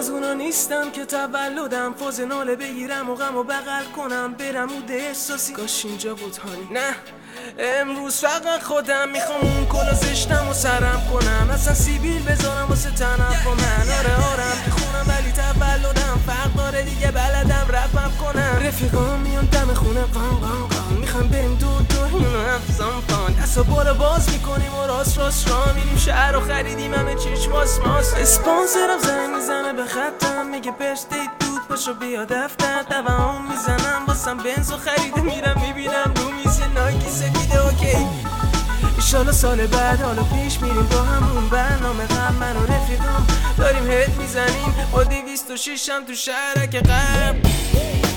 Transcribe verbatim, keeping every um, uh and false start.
از اونا نیستم که تولدم فاز ناله بگیرم و غم و بغل کنم برم اود احساسی کاش اینجا بود هانی. نه امروز فقط خودم میخوام اون کلا زشتم و سرم کنم، اصلا سیبیل بذارم واسه تنف با من. آره آرم که خونم ولی تولدم فرق داره دیگه، بلدم رپم کنم. رفیقام میان دم خونه قام قام قام، میخوام بریم دو دو اینو افزام کن. دستا بالا باز میکنیم و راست راست را میریم شهر رو خریدیم همه چیش ماس ماس. اسپانسرم زنگ میزنه به خطم میگه برسدی دود پاشو بیا دفتر. دوام میزنم واسم بنزو خریده میرم میبینم رو میز نایکی سفیده اوکی. ایشالا سال بعد حالا پیش میریم با همون برنامه قبل. من و رفیقم داریم هد میزنیم با دویست و شیش هم تو شهرک قبل.